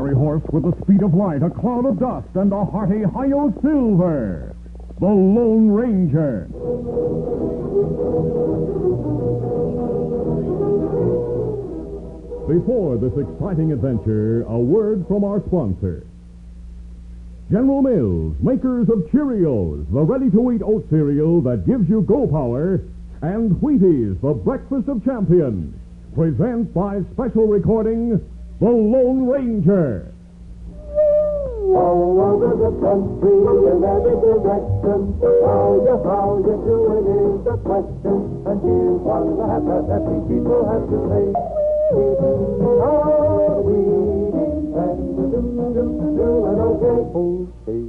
fiery horse with the speed of light, a cloud of dust, and a hearty Hi-Yo Silver, the Lone Ranger. Before this exciting adventure, a word from our sponsor. General Mills, makers of Cheerios, the ready-to-eat oat cereal that gives you go power, and Wheaties, the breakfast of champions, present by special recording, The Lone Ranger. All over the country, in every direction, how you doing is the question. And here's what the happy people have to say. Are we and doing okay?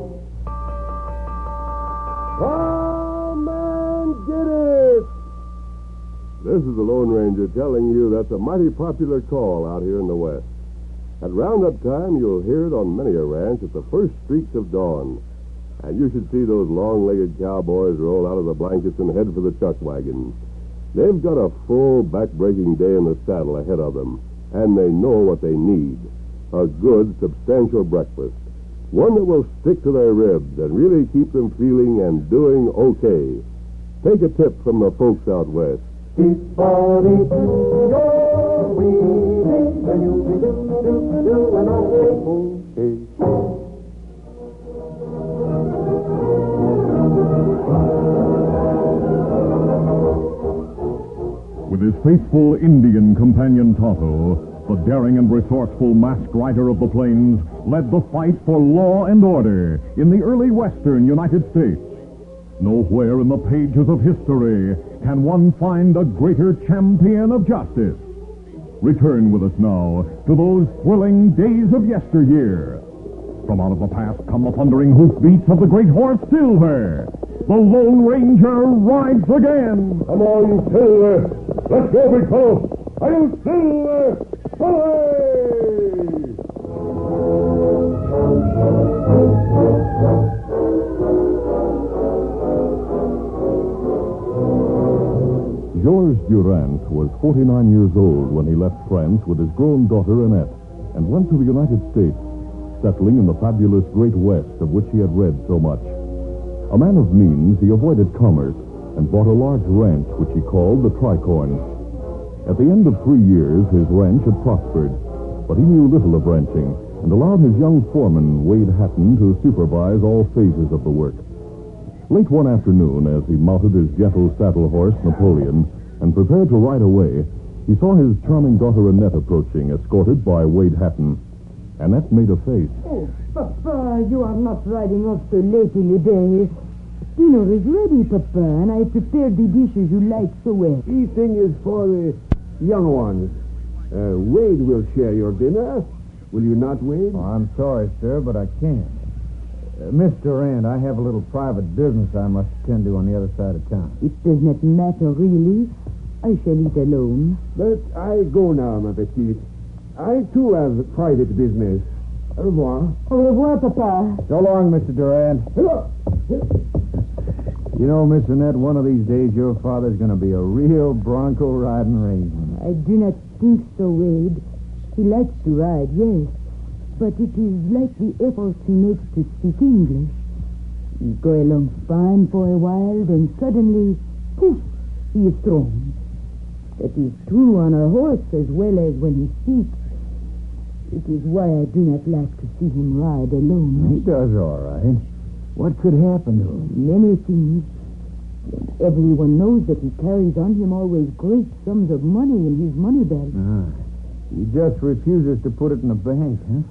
Come and get it! This is the Lone Ranger telling you that's a mighty popular call out here in the West. At roundup time, you'll hear it on many a ranch at the first streaks of dawn. And you should see those long-legged cowboys roll out of the blankets and head for the chuck wagon. They've got a full, back-breaking day in the saddle ahead of them, and they know what they need. A good, substantial breakfast. One that will stick to their ribs and really keep them feeling and doing okay. Take a tip from the folks out west. Keep on eating your Wheaties, and you'll be doing okay. With his faithful Indian companion Tonto, the daring and resourceful masked rider of the plains led the fight for law and order in the early western United States. Nowhere in the pages of history can one find a greater champion of justice. Return with us now to those thrilling days of yesteryear. From out of the past come the thundering hoofbeats of the great horse Silver. The Lone Ranger rides again. Come on, Silver. Let's go, big fellow. I'll Silver. Away! Georges Durant was 49 years old when he left France with his grown daughter Annette and went to the United States, settling in the fabulous Great West of which he had read so much. A man of means, he avoided commerce and bought a large ranch which he called the Tricorn. At the end of 3 years, his ranch had prospered, but he knew little of ranching and allowed his young foreman, Wade Hatton, to supervise all phases of the work. Late one afternoon, as he mounted his gentle saddle horse, Napoleon, and prepared to ride away, he saw his charming daughter Annette approaching, escorted by Wade Hatton. Annette made a face. Oh, Papa, you are not riding off so late in the day. Dinner is ready, Papa, and I prepared the dishes you like so well. Eating is for the young ones. Wade will share your dinner. Will you not, Wade? Oh, I'm sorry, sir, but I can't. Miss Durant, I have a little private business I must attend to on the other side of town. It does not matter, really. I shall eat alone. But I go now, ma petite. I, too, have private business. Au revoir. Au revoir, Papa. So long, Mr. Durant. Hello. You know, Miss Annette, one of these days your father's going to be a real bronco riding raisin. I do not think so, Wade. He likes to ride, yes. But it is like the efforts he makes to speak English. You go along fine for a while, then suddenly, poof, he is thrown. That is true on a horse as well as when he speaks. It is why I do not like to see him ride alone. He does all right. What could happen to him? Many things. And everyone knows that he carries on him always great sums of money in his money belt. He just refuses to put it in the bank, huh?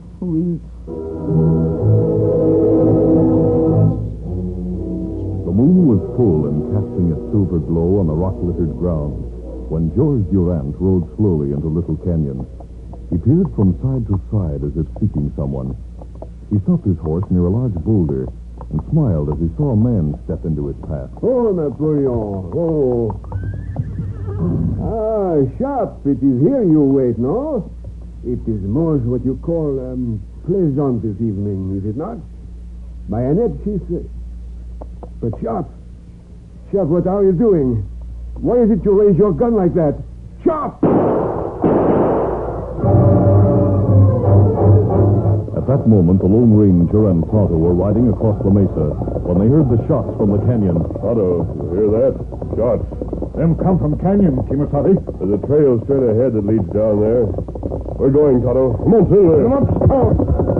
The moon was full and casting its silver glow on the rock-littered ground when Georges Durant rode slowly into Little Canyon. He peered from side to side as if seeking someone. He stopped his horse near a large boulder and smiled as he saw a man step into his path. Oh, Napoleon. Oh. Ah, Sharp, it is here you wait, no? It is more what you call pleasant this evening, is it not? My Annette, she's... But Sharp, what are you doing? Why is it you raise your gun like that? Sharp! that moment, the Lone Ranger and Tonto were riding across the mesa when they heard the shots from the canyon. Tonto, you hear that? Shots. Them come from canyon, Kimasabi. There's a trail straight ahead that leads down there. We're going, Tonto. Come on, Silver. Come on, Scout.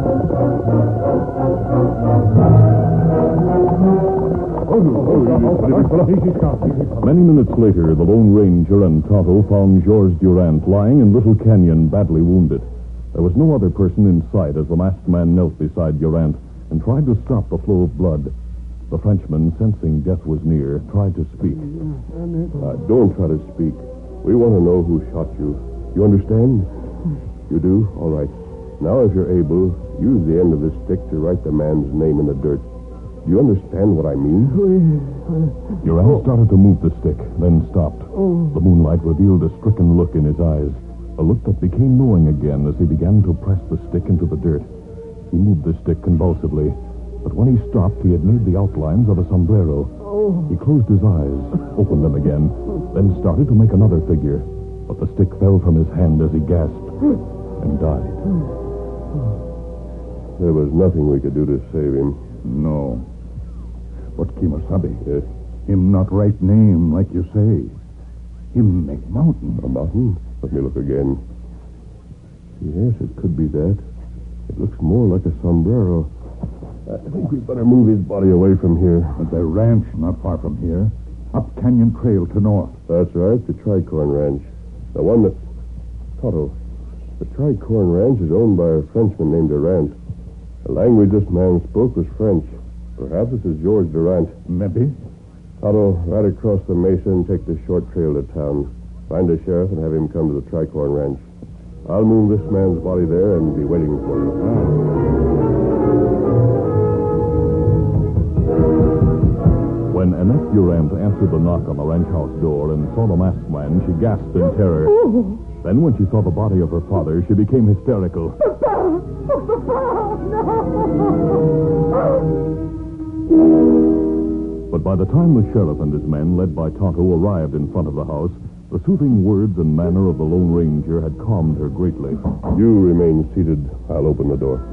Many minutes later, the Lone Ranger and Tonto found George Durant lying in Little Canyon, badly wounded. There was no other person in sight as the masked man knelt beside Durant and tried to stop the flow of blood. The Frenchman, sensing death was near, tried to speak. Don't try to speak. We want to know who shot you. You understand? You do? All right. Now, if you're able, use the end of this stick to write the man's name in the dirt. Do you understand what I mean? Durant started to move the stick, then stopped. The moonlight revealed a stricken look in his eyes, a look that became knowing again as he began to press the stick into the dirt. He moved the stick convulsively, but when he stopped, he had made the outlines of a sombrero. He closed his eyes, opened them again, then started to make another figure, but the stick fell from his hand as he gasped and died. There was nothing we could do to save him. No. But Kimasabi, Yes. him not right name, like you say. Him make mountain. A mountain? Let me look again. Yes, it could be that. It looks more like a sombrero. I think we'd better move his body away from here. But the ranch not far from here. Up Canyon Trail to north. That's right, the Tricorn Ranch. The one that... Tonto, the Tricorn Ranch is owned by a Frenchman named Durant. The language this man spoke was French. Perhaps this is George Durant. Maybe. Tonto, ride across the mesa and take the short trail to town. Find the sheriff and have him come to the Tricorn Ranch. I'll move this man's body there and be waiting for you. When Annette Durant answered the knock on the ranch house door and saw the masked man, she gasped in terror. Then when she saw the body of her father, she became hysterical. But by the time the sheriff and his men, led by Tonto, arrived in front of the house, the soothing words and manner of the Lone Ranger had calmed her greatly. You remain seated. I'll open the door.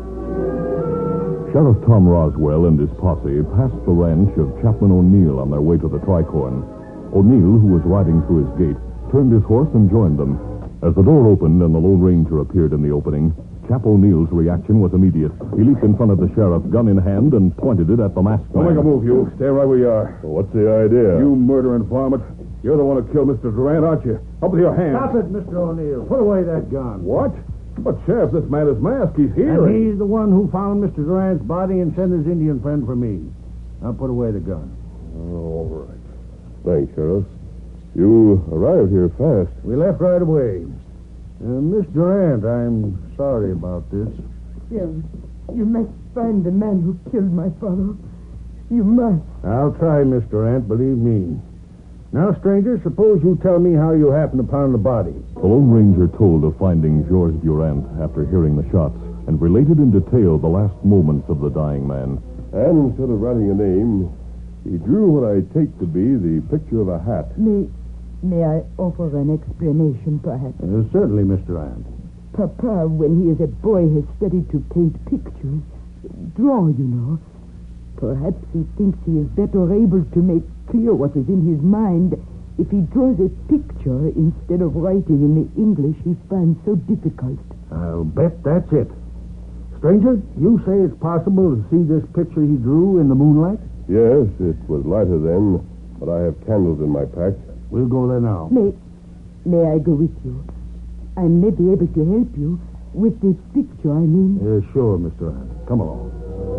Sheriff Tom Roswell and his posse passed the ranch of Chaplain O'Neill on their way to the Tricorn. O'Neill, who was riding through his gate, turned his horse and joined them. As the door opened and the Lone Ranger appeared in the opening, Chap O'Neill's reaction was immediate. He leaped in front of the sheriff, gun in hand, and pointed it at the masked man. Don't make a move, you. Stay right where you are. Well, what's the idea? You murdering varmint. You're the one who killed Mr. Durant, aren't you? Up with your hands. Stop it, Mr. O'Neill. Put away that gun. What? But, Sheriff, this man is masked. He's here. And he's the one who found Mr. Durant's body and sent his Indian friend for me. Now put away the gun. All right. Thanks, Sheriff. You arrived here fast. We left right away. Miss Durant, I'm sorry about this. You must find the man who killed my father. You must. I'll try, Miss Durant, believe me. Now, stranger, suppose you tell me how you happened upon the body. The Lone Ranger told of finding George Durant after hearing the shots and related in detail the last moments of the dying man. And instead of writing a name, he drew what I take to be the picture of a hat. May I offer an explanation, perhaps? Certainly, Miss Durant. Papa, when he is a boy, has studied to paint pictures. Draw, you know. Perhaps he thinks he is better able to make clear what is in his mind if he draws a picture instead of writing in the English he finds so difficult. I'll bet that's it. Stranger, you say it's possible to see this picture he drew in the moonlight? Yes, it was lighter then, but I have candles in my pack. We'll go there now. May I go with you? I may be able to help you with the picture, I mean. Sure, Mr. Durant. Come along.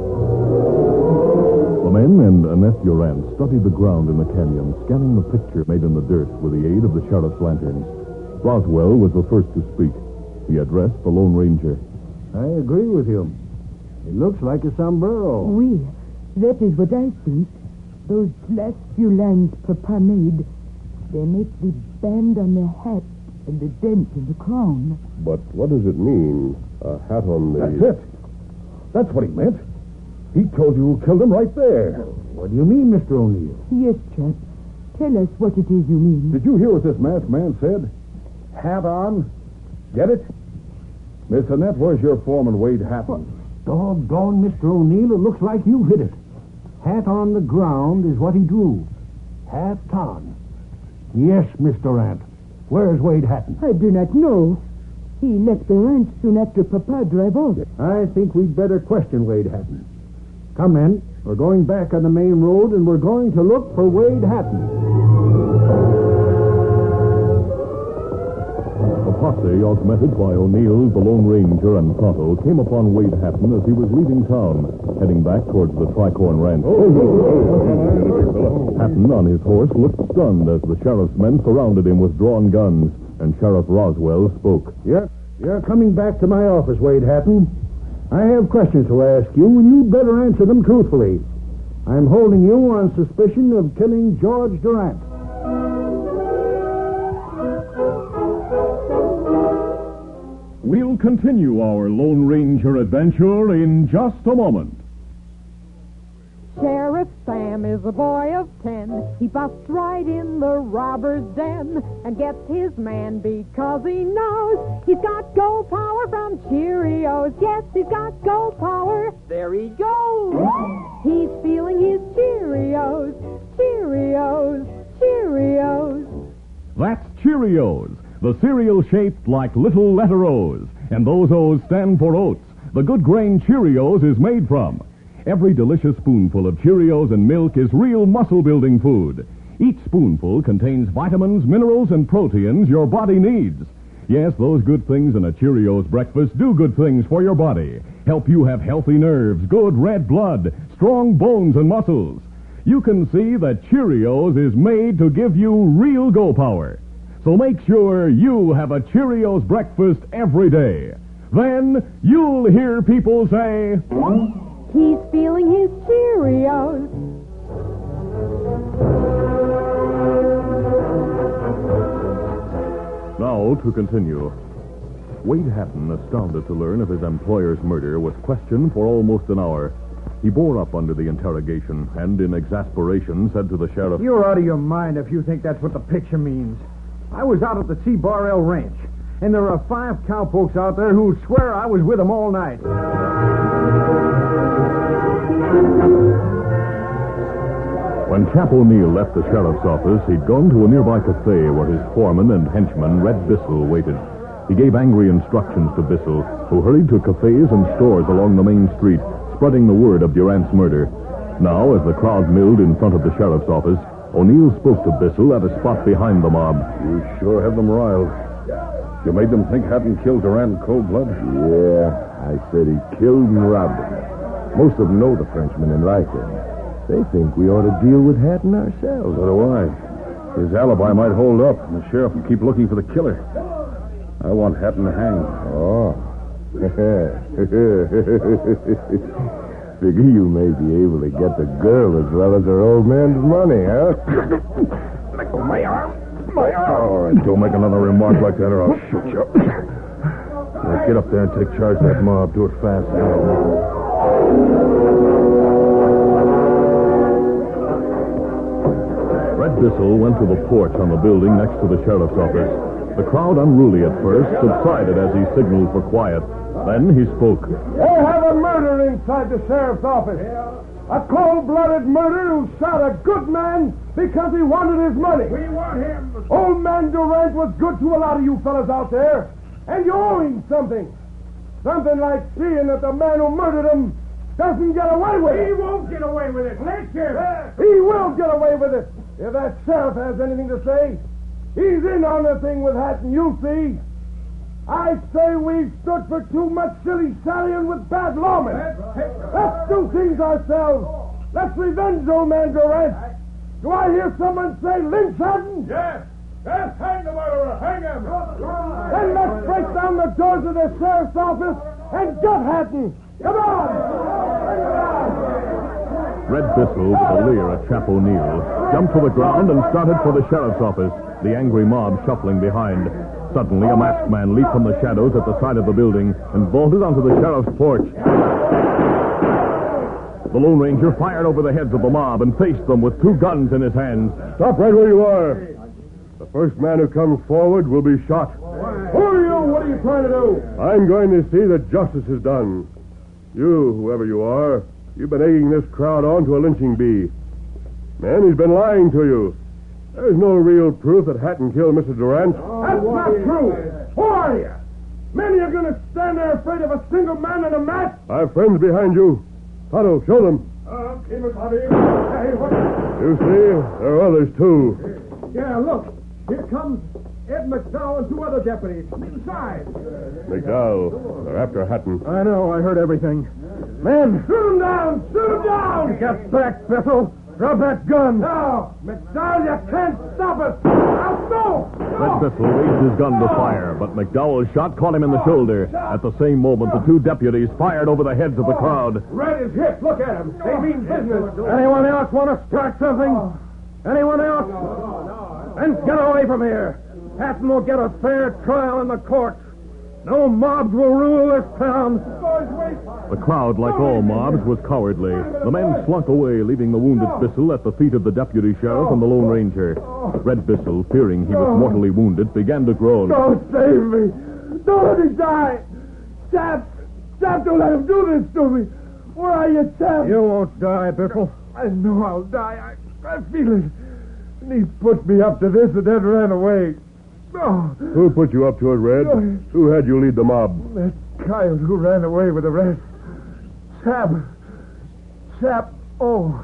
The men and Annette Durant studied the ground in the canyon, scanning the picture made in the dirt with the aid of the sheriff's lanterns. Roswell was the first to speak. He addressed the Lone Ranger. I agree with you. It looks like a sombrero. Oui, that is what I think. Those last few lines Papa made, they make the band on the hat and the dent in the crown. But what does it mean? A hat on the... That's it. That's what he meant. He told you who killed him right there. What do you mean, Mr. O'Neill? Yes, chap. Tell us what it is you mean. Did you hear what this masked man said? Hat on. Get it? Miss Annette, where's your foreman, Wade Hatton? Doggone, Mr. O'Neill, it looks like you hit it. Hat on the ground is what he drew. Hat on. Yes, Mr. Ant. Where's Wade Hatton? I do not know. He left the ranch soon after Papa drove off. I think we'd better question Wade Hatton. Come, men. We're going back on the main road, and we're going to look for Wade Hatton. The posse, augmented by O'Neill, the Lone Ranger, and Tonto, came upon Wade Hatton as he was leaving town, heading back towards the Tricorn Ranch. Hatton, on his horse, looked stunned as the sheriff's men surrounded him with drawn guns, and Sheriff Roswell spoke. You're coming back to my office, Wade Hatton. I have questions to ask you, and you'd better answer them truthfully. I'm holding you on suspicion of killing George Durant. We'll continue our Lone Ranger adventure in just a moment. Sheriff Sam is a boy of 10. He busts right in the robber's den and gets his man because he knows he's got gold power from Cheerios. Yes, he's got gold power. There he goes. He's feeling his Cheerios. Cheerios. Cheerios. That's Cheerios, the cereal shaped like little letter O's. And those O's stand for oats. The good grain Cheerios is made from. Every delicious spoonful of Cheerios and milk is real muscle-building food. Each spoonful contains vitamins, minerals, and proteins your body needs. Yes, those good things in a Cheerios breakfast do good things for your body. Help you have healthy nerves, good red blood, strong bones and muscles. You can see that Cheerios is made to give you real go power. So make sure you have a Cheerios breakfast every day. Then you'll hear people say, he's feeling his Cheerios. Now to continue. Wade Hatton, astounded to learn of his employer's murder, was questioned for almost an hour. He bore up under the interrogation and, in exasperation, said to the sheriff, You're out of your mind if you think that's what the picture means. I was out at the C. Barrell Ranch, and there are 5 cowpokes out there who swear I was with them all night. When Chap O'Neill left the sheriff's office, he'd gone to a nearby cafe where his foreman and henchman, Red Bissell, waited. He gave angry instructions to Bissell, who hurried to cafes and stores along the main street, spreading the word of Durant's murder. Now, as the crowd milled in front of the sheriff's office, O'Neill spoke to Bissell at a spot behind the mob. You sure have them riled. You made them think Hatton killed Durant in cold blood? Yeah, I said he killed and robbed him. Most of them know the Frenchman and like him. They think we ought to deal with Hatton ourselves. So do I. His alibi might hold up, and the sheriff will keep looking for the killer. I want Hatton to hang. Oh. Figure you may be able to get the girl as well as her old man's money, huh? Let go my arm. My arm. All right, don't make another remark like that or I'll shoot you. Now get up there and take charge of that mob. Do it fast now. Red Bissell went to the porch on the building next to the sheriff's office. The crowd, unruly at first, subsided as he signaled for quiet. Then he spoke. They have a murder inside the sheriff's office. A cold-blooded murderer who shot a good man because he wanted his money. We want him. Old man Durant was good to a lot of you fellas out there, and you owe him something. Something like seeing that the man who murdered him doesn't get away with it. He won't get away with it. Let's hear it. He will get away with it. If that sheriff has anything to say, he's in on the thing with Hatton, you'll see. I say we've stood for too much silly-sallying with bad lawmen. Let's do things ourselves. Let's revenge old man Durant. Do I hear someone say lynch Hatton? Yes. Yes, hang the murderer. Hang him. Then let's break down the doors of the sheriff's office and get Hatton. Come on. Bring it on. Red Bissell, with a leer at Chap O'Neill, jumped to the ground and started for the sheriff's office, the angry mob shuffling behind. Suddenly, a masked man leaped from the shadows at the side of the building and vaulted onto the sheriff's porch. The Lone Ranger fired over the heads of the mob and faced them with 2 guns in his hands. Stop right where you are. The first man who comes forward will be shot. Who are you? What are you trying to do? I'm going to see that justice is done. You, whoever you are, you've been egging this crowd on to a lynching bee. Man, he's been lying to you. There's no real proof that Hatton killed Mr. Durant. That's not true. Who are you? Men, you're going to stand there afraid of a single man in a mat? I have friends behind you. Tonto, show them. Keep it, Bobby. Hey, what? You see, there are others, too. Yeah, look. Here comes Ed McDowell and two other deputies. Inside. McDowell, they're after Hatton. I know. I heard everything. Men! Shoot him down! Shoot him down! Get back, Bissell. Drop that gun. No! McDowell, you can't stop us! Now, go! Red Bissell raised his gun to fire, but McDowell's shot caught him in the shoulder. At the same moment, the two deputies fired over the heads of the crowd. Red is hit. Look at him. They mean business. Anyone else want to start something? Anyone else? Then get away from here. Hatton will get a fair trial in the courts. No mobs will rule this town. The crowd, like all mobs, was cowardly. The men slunk away, leaving the wounded Bissell at the feet of the deputy sheriff and the Lone Ranger. Red Bissell, fearing he was mortally wounded, began to groan. Don't save me. Don't let me die. Chap, don't let him do this to me. Where are you, Chap? You won't die, Bissell. I know I'll die. I feel it. And he put me up to this and then ran away. Oh, Who put you up to it, Red? Who had you lead the mob? that coyote who ran away with the rest. Chap. Oh.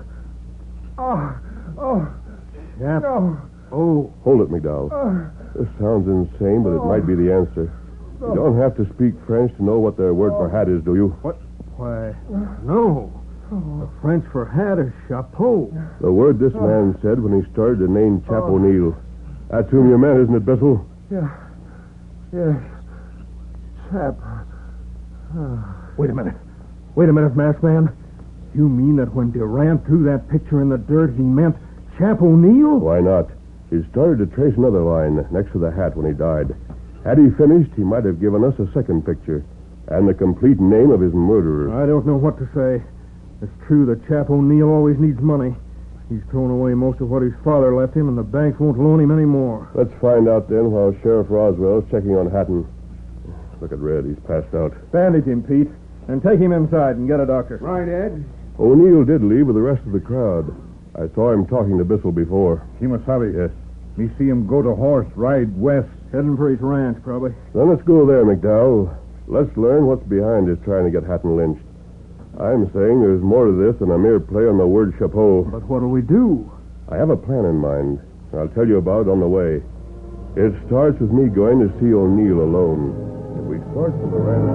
Chap. No. Oh. Hold it, McDowell. This sounds insane, but it might be the answer. You don't have to speak French to know what their word for hat is, do you? What? Why, no. The French for hat is chapeau. The word this man said when he started to name Chap O'Neill. That's whom you meant, isn't it, Bissell? Yeah. Yes. Chap. Wait a minute, masked man. You mean that when Durant threw that picture in the dirt, he meant Chap O'Neill? Why not? He started to trace another line next to the hat when he died. Had he finished, he might have given us a second picture and the complete name of his murderer. I don't know what to say. It's true that Chap O'Neill always needs money. He's thrown away most of what his father left him, and the banks won't loan him any more. Let's find out then while Sheriff Roswell's checking on Hatton. Look at Red. He's passed out. Bandage him, Pete, and take him inside and get a doctor. Right, Ed. O'Neill did leave with the rest of the crowd. I saw him talking to Bissell before. Kimasabi. Yes. Me see him go to horse, ride west. Heading for his ranch, probably. Then let's go there, McDowell. Let's learn what's behind his trying to get Hatton lynched. I'm saying there's more to this than a mere play on the word chapeau. But what'll we do? I have a plan in mind. I'll tell you about it on the way. It starts with me going to see O'Neill alone. If we start from the ranch...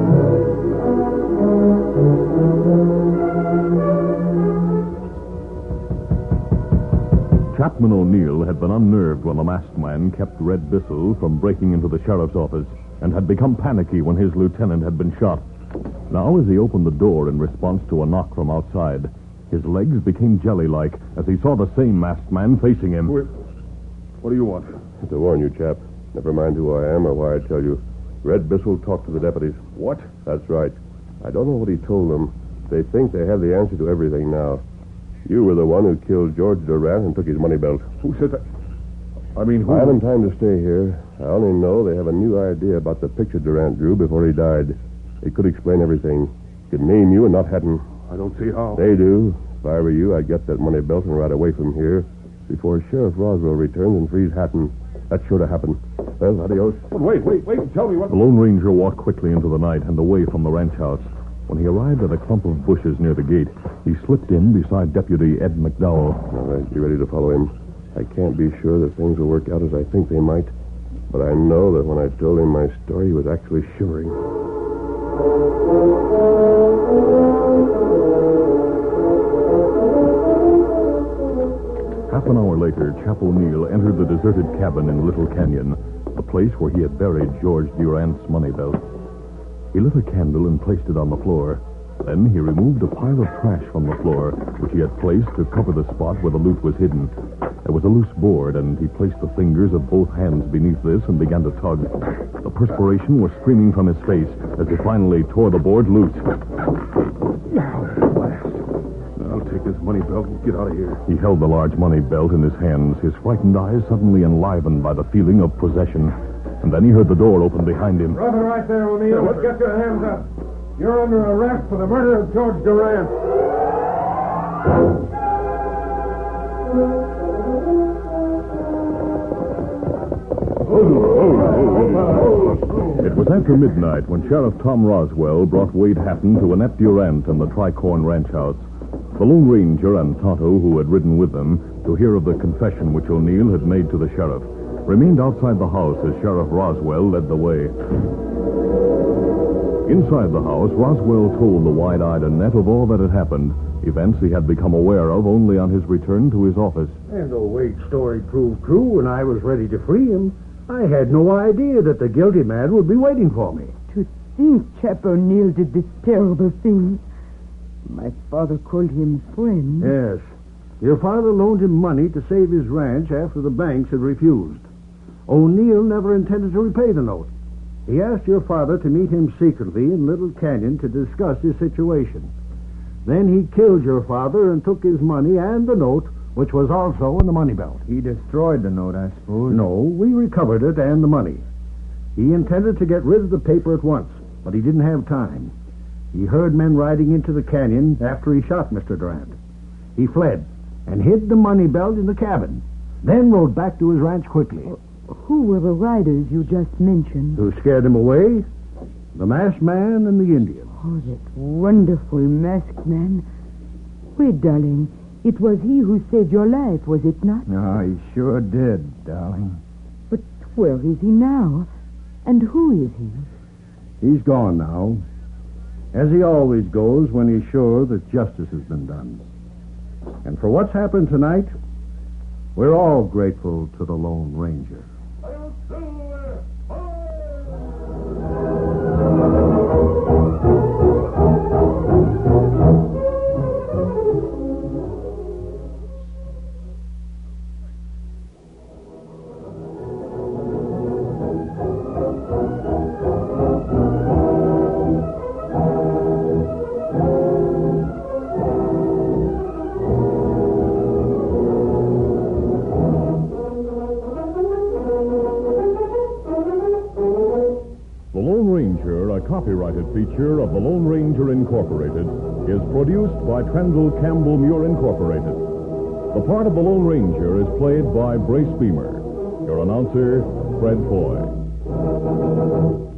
Chapman O'Neill had been unnerved when the masked man kept Red Bissell from breaking into the sheriff's office and had become panicky when his lieutenant had been shot. Now, as he opened the door in response to a knock from outside, his legs became jelly-like as he saw the same masked man facing him. What do you want? To warn you, chap. Never mind who I am or why I tell you. Red Bissell talked to the deputies. What? That's right. I don't know what he told them. They think they have the answer to everything now. You were the one who killed George Durant and took his money belt. Who said that? I mean, who... I haven't time to stay here. I only know they have a new idea about the picture Durant drew before he died. It could explain everything. It could name you and not Hatton. I don't see how. They do. If I were you, I'd get that money belt and ride away from here before Sheriff Roswell returns and frees Hatton. That's sure to happen. Well, adios. But wait. Tell me what... The Lone Ranger walked quickly into the night and away from the ranch house. When he arrived at a clump of bushes near the gate, he slipped in beside Deputy Ed McDowell. All right, you ready to follow him? I can't be sure that things will work out as I think they might, but I know that when I told him my story, he was actually shivering. Half an hour later, Chap O'Neill entered the deserted cabin in Little Canyon, the place where he had buried George Durant's money belt. He lit a candle and placed it on the floor. Then he removed a pile of trash from the floor, which he had placed to cover the spot where the loot was hidden. There was a loose board, and he placed the fingers of both hands beneath this and began to tug. The perspiration was streaming from his face as he finally tore the board loose. I'll take this money belt and get out of here. He held the large money belt in his hands, his frightened eyes suddenly enlivened by the feeling of possession. And then he heard the door open behind him. Drop it right there, O'Neill. Let's get your hands up. You're under arrest for the murder of George Durant. It was after midnight when Sheriff Tom Roswell brought Wade Hatton to Annette Durant and the Tricorn Ranch House. The Lone Ranger and Tonto, who had ridden with them to hear of the confession which O'Neill had made to the sheriff, remained outside the house as Sheriff Roswell led the way. Inside the house, Roswell told the wide-eyed Annette of all that had happened, events he had become aware of only on his return to his office. And though Wade's story proved true and I was ready to free him, I had no idea that the guilty man would be waiting for me. To think Chap O'Neill did this terrible thing. My father called him friend. Yes. Your father loaned him money to save his ranch after the banks had refused. O'Neill never intended to repay the note. He asked your father to meet him secretly in Little Canyon to discuss his situation. Then he killed your father and took his money and the note, which was also in the money belt. He destroyed the note, I suppose. No, we recovered it and the money. He intended to get rid of the paper at once, but he didn't have time. He heard men riding into the canyon after he shot Mr. Durant. He fled and hid the money belt in the cabin, then rode back to his ranch quickly. Who were the riders you just mentioned? Who scared him away? The masked man and the Indian. Oh, that wonderful masked man. Wait, darling. It was he who saved your life, was it not? No, he sure did, darling. But where is he now? And who is he? He's gone now. As he always goes when he's sure that justice has been done. And for what's happened tonight, we're all grateful to the Lone Ranger. Copyrighted feature of the Lone Ranger Incorporated is produced by Trendle Campbell Muir Incorporated. The part of the Lone Ranger is played by Brace Beamer. Your announcer, Fred Foy.